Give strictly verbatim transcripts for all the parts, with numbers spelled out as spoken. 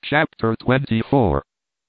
Chapter twenty-four.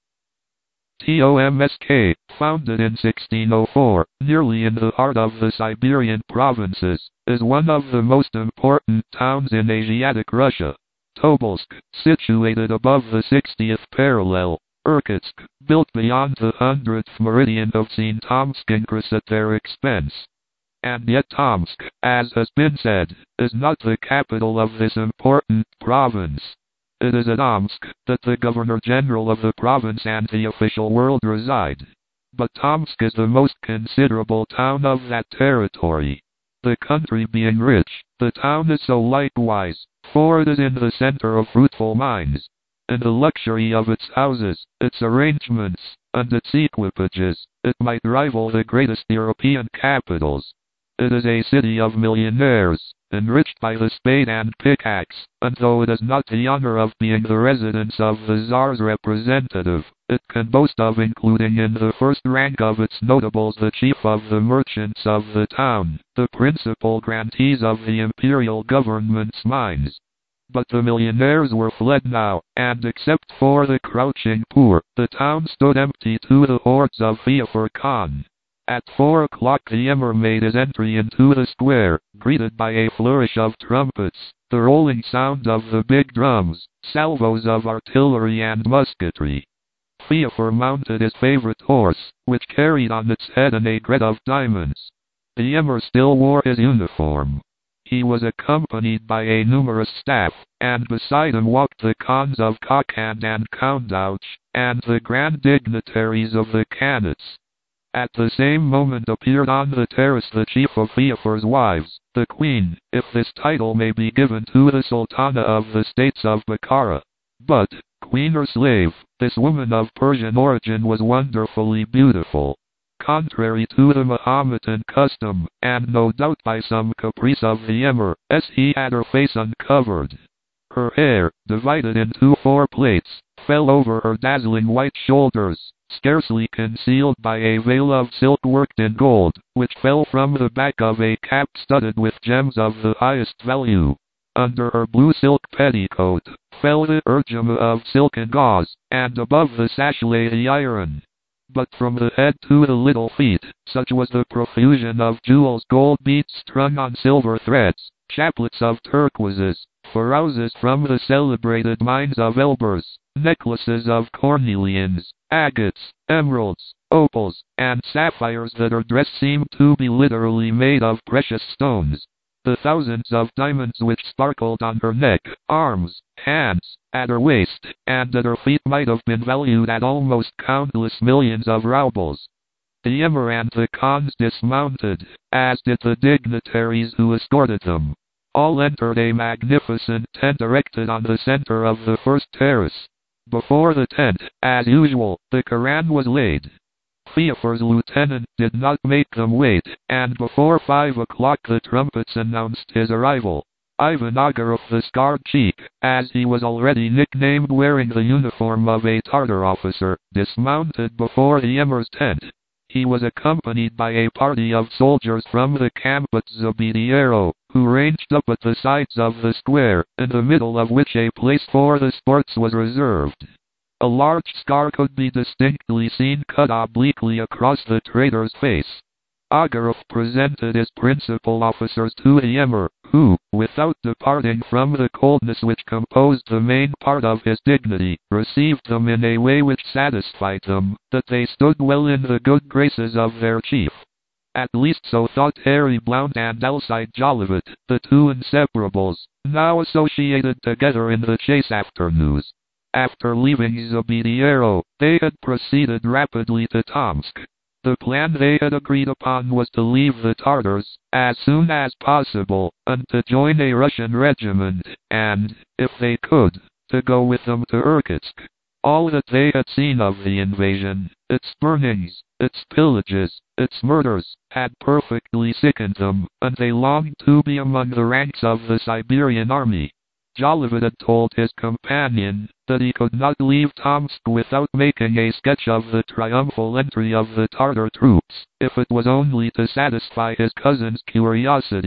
Tomsk, founded in sixteen oh four, nearly in the heart of the Siberian provinces, is one of the most important towns in Asiatic Russia. Tobolsk, situated above the sixtieth parallel. Irkutsk, built beyond the hundredth meridian of Saint Tomsk, increase at their expense. And yet Tomsk, as has been said, is not the capital of this important province. It is at Omsk that the Governor-General of the province and the official world reside. But Tomsk is the most considerable town of that territory. The country being rich, the town is so likewise, for it is in the center of fruitful mines. In the luxury of its houses, its arrangements, and its equipages, it might rival the greatest European capitals. It is a city of millionaires, enriched by the spade and pickaxe, and though it has not the honor of being the residence of the Tsar's representative, it can boast of including in the first rank of its notables the chief of the merchants of the town, the principal grantees of the imperial government's mines. But the millionaires were fled now, and except for the crouching poor, the town stood empty to the hordes of Feofar Khan. At four o'clock the Emir made his entry into the square, greeted by a flourish of trumpets, the rolling sound of the big drums, salvos of artillery and musketry. Feofar mounted his favorite horse, which carried on its head an aigrette of diamonds. The Emir still wore his uniform. He was accompanied by a numerous staff, and beside him walked the Khans of Kokand and Koundouch, and the grand dignitaries of the Khanates. At the same moment appeared on the terrace the chief of Feofar's wives, the queen, if this title may be given to the Sultana of the states of Bukhara. But, queen or slave, this woman of Persian origin was wonderfully beautiful. Contrary to the Mahometan custom, and no doubt by some caprice of the Emir, as he had her face uncovered. Her hair, divided into four plaits, fell over her dazzling white shoulders, scarcely concealed by a veil of silk worked in gold, which fell from the back of a cap studded with gems of the highest value. Under her blue silk petticoat, fell the urjama of silk and gauze, and above the sash lay the iron. But from the head to the little feet, such was the profusion of jewels, gold beads strung on silver threads, chaplets of turquoises, farouzes from the celebrated mines of Elburz, necklaces of cornelians, agates, emeralds, opals, and sapphires that her dress seemed to be literally made of precious stones. The thousands of diamonds which sparkled on her neck, arms, hands, at her waist, and at her feet might have been valued at almost countless millions of roubles. The Emir and the Khans dismounted, as did the dignitaries who escorted them. All entered a magnificent tent erected on the center of the first terrace. Before the tent, as usual, the Koran was laid. Feofar's lieutenant did not make them wait, and before five o'clock the trumpets announced his arrival. Ivan Ogarov, the scarred cheek, as he was already nicknamed, wearing the uniform of a Tartar officer, dismounted before the Emir's tent. He was accompanied by a party of soldiers from the camp at Zabidiero, who ranged up at the sides of the square, in the middle of which a place for the sports was reserved. A large scar could be distinctly seen cut obliquely across the traitor's face. Ogarov presented his principal officers to the Emir, who, without departing from the coldness which composed the main part of his dignity, received them in a way which satisfied them, that they stood well in the good graces of their chief. At least so thought Harry Blount and Alcide Jolivet, the two inseparables, now associated together in the chase after news. After leaving Zabidiero, they had proceeded rapidly to Tomsk. The plan they had agreed upon was to leave the Tartars, as soon as possible, and to join a Russian regiment, and, if they could, to go with them to Irkutsk. All that they had seen of the invasion, its burnings, its pillages, its murders, had perfectly sickened them, and they longed to be among the ranks of the Siberian army. Jolivet had told his companion that he could not leave Tomsk without making a sketch of the triumphal entry of the Tartar troops, if it was only to satisfy his cousin's curiosity.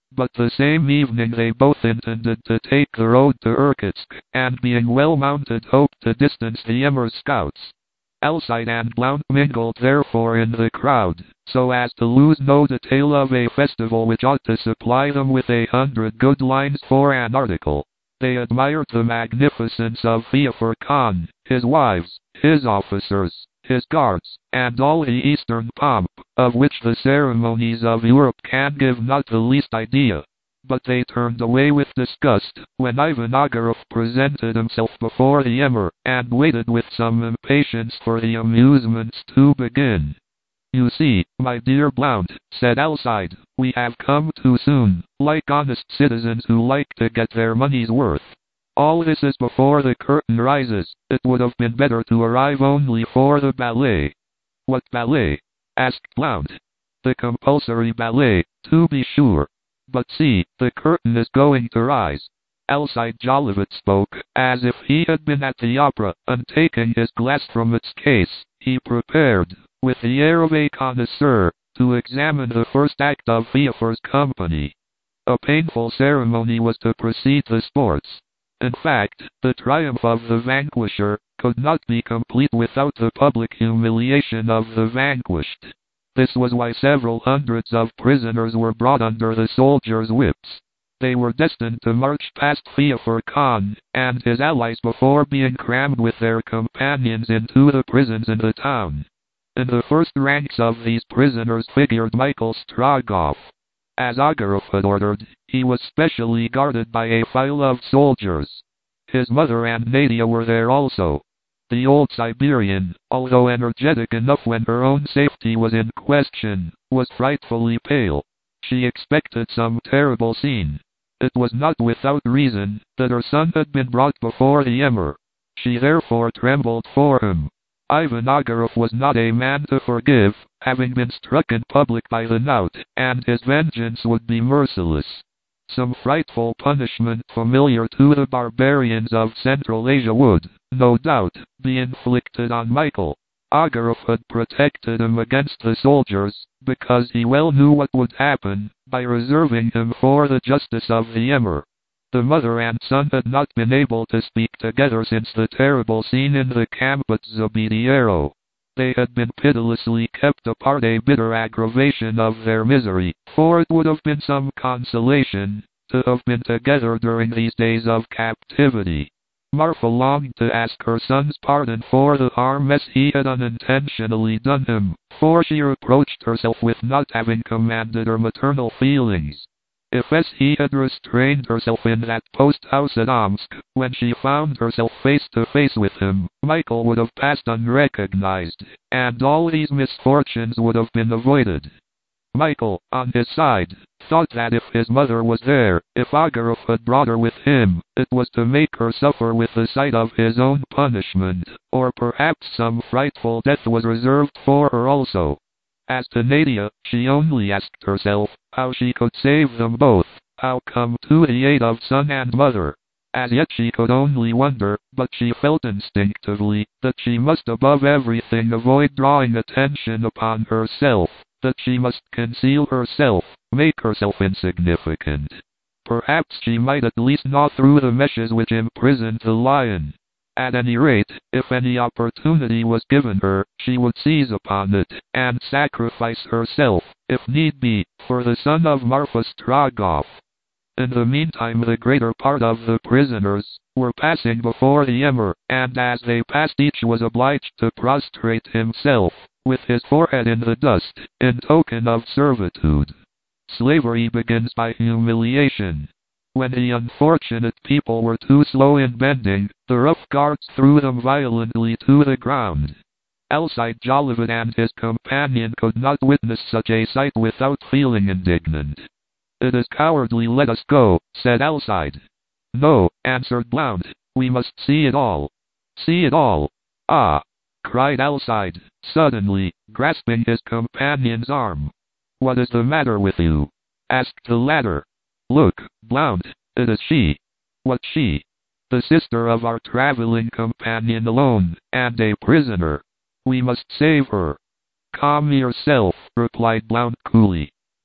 But the same evening they both intended to take the road to Irkutsk, and being well mounted hoped to distance the Ymer scouts. Alcide and Blount mingled therefore in the crowd, so as to lose no detail of a festival which ought to supply them with a hundred good lines for an article. They admired the magnificence of Feofar Khan, his wives, his officers, his guards, and all the Eastern pomp, of which the ceremonies of Europe can give not the least idea. But they turned away with disgust, when Ivan Ogareff presented himself before the Ymer, and waited with some impatience for the amusements to begin. "You see, my dear Blount," said Alcide, "we have come too soon, like honest citizens who like to get their money's worth. All this is before the curtain rises. It would have been better to arrive only for the ballet." "What ballet?" asked Blount. "The compulsory ballet, to be sure. But see, the curtain is going to rise." Alcide Jolivet spoke as if he had been at the opera, and taking his glass from its case, he prepared, with the air of a connoisseur, to examine the first act of Feofar's company. A painful ceremony was to precede the sports. In fact, the triumph of the vanquisher could not be complete without the public humiliation of the vanquished. This was why several hundreds of prisoners were brought under the soldiers' whips. They were destined to march past Feofar Khan and his allies before being crammed with their companions into the prisons in the town. In the first ranks of these prisoners figured Michael Strogoff. As Ogareff had ordered, he was specially guarded by a file of soldiers. His mother and Nadia were there also. The old Siberian, although energetic enough when her own safety was in question, was frightfully pale. She expected some terrible scene. It was not without reason that her son had been brought before the Ymer. She therefore trembled for him. Ivan Ogareff was not a man to forgive, having been struck in public by the knout, and his vengeance would be merciless. Some frightful punishment familiar to the barbarians of Central Asia would, no doubt, be inflicted on Michael. Ogareff had protected him against the soldiers, because he well knew what would happen, by reserving him for the justice of the Ymer. The mother and son had not been able to speak together since the terrible scene in the camp at Zabediero. They had been pitilessly kept apart, a bitter aggravation of their misery, for it would have been some consolation to have been together during these days of captivity. Marfa longed to ask her son's pardon for the harm as he had unintentionally done him, for she reproached herself with not having commanded her maternal feelings. If as he had restrained herself in that post-house at Omsk, when she found herself face to face with him, Michael would have passed unrecognized, and all these misfortunes would have been avoided. Michael, on his side, thought that if his mother was there, if Ogareff had brought her with him, it was to make her suffer with the sight of his own punishment, or perhaps some frightful death was reserved for her also. As to Nadia, she only asked herself how she could save them both, how come to the aid of son and mother. As yet she could only wonder, but she felt instinctively that she must above everything avoid drawing attention upon herself, that she must conceal herself, make herself insignificant. Perhaps she might at least gnaw through the meshes which imprisoned the lion. At any rate, if any opportunity was given her, she would seize upon it, and sacrifice herself, if need be, for the son of Marfa Strogoff. In the meantime the greater part of the prisoners were passing before the Ymer, and as they passed each was obliged to prostrate himself, with his forehead in the dust, in token of servitude. Slavery begins by humiliation. When the unfortunate people were too slow in bending, the rough guards threw them violently to the ground. Alcide Jolivet and his companion could not witness such a sight without feeling indignant. "It is cowardly, let us go," said Alcide. "No," answered Blount, "we must see it all." "See it all? Ah!" cried Alcide, suddenly, grasping his companion's arm. "What is the matter with you?" asked the latter. "Look, Blount, it is she." "What she?" "The sister of our traveling companion, alone, and a prisoner. We must save her." "Calm yourself," replied Blount coolly.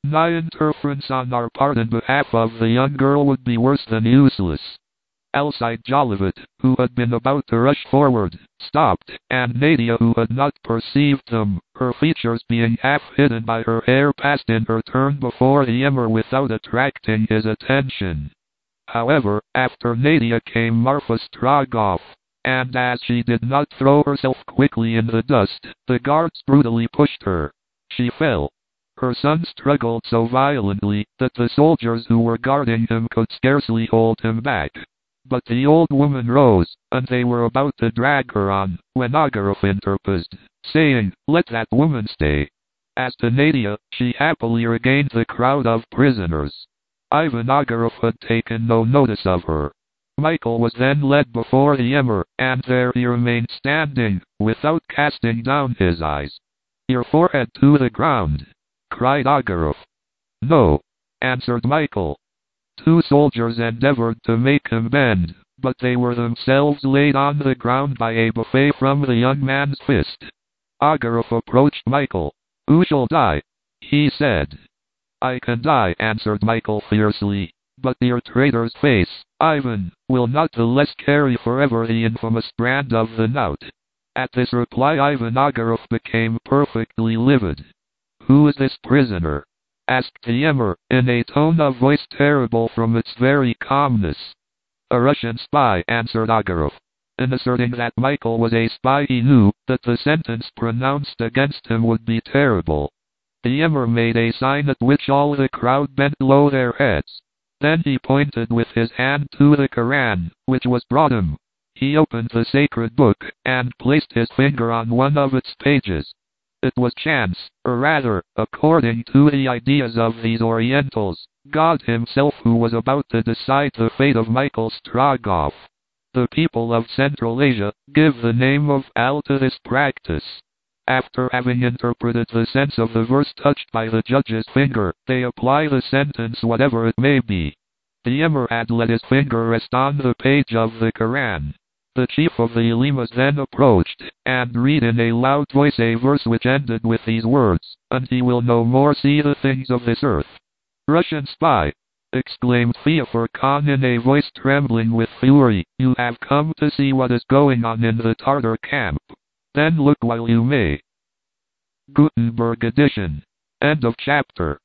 My interference on our part in behalf of the young girl would be worse than useless. Alcide Jolivet, who had been about to rush forward, stopped, and Nadia, who had not perceived them, her features being half hidden by her hair, passed in her turn before the Emir without attracting his attention. However, after Nadia came Marfa Strogoff, and as she did not throw herself quickly in the dust, the guards brutally pushed her. She fell. Her son struggled so violently that the soldiers who were guarding him could scarcely hold him back. But the old woman rose, and they were about to drag her on, when Ogareff interposed, saying, "Let that woman stay." As to Nadia, she happily regained the crowd of prisoners. Ivan Ogareff had taken no notice of her. Michael was then led before the Emir, and there he remained standing, without casting down his eyes. "Your forehead to the ground," cried Ogareff. "No," answered Michael. Two soldiers endeavored to make him bend, but they were themselves laid on the ground by a buffet from the young man's fist. Ogareff approached Michael. "Who shall die?" he said. "I can die," answered Michael fiercely, "but your traitor's face, Ivan, will not the less carry forever the infamous brand of the knout." At this reply Ivan Ogareff became perfectly livid. "Who is this prisoner?" asked the Emir, in a tone of voice terrible from its very calmness. "A Russian spy," answered Ogareff. In asserting that Michael was a spy, he knew that the sentence pronounced against him would be terrible. The Emir made a sign at which all the crowd bent low their heads. Then he pointed with his hand to the Koran, which was brought him. He opened the sacred book, and placed his finger on one of its pages. It was chance, or rather, according to the ideas of these Orientals, God himself who was about to decide the fate of Michael Strogoff. The people of Central Asia give the name of Al to this practice. After having interpreted the sense of the verse touched by the judge's finger, they apply the sentence whatever it may be. The Emir had let his finger rest on the page of the Koran. The chief of the Ulemas then approached, and read in a loud voice a verse which ended with these words, "And he will no more see the things of this earth." "Russian spy!" exclaimed Feofor Khan in a voice trembling with fury, "you have come to see what is going on in the Tartar camp. Then look while you may." Gutenberg edition. End of chapter.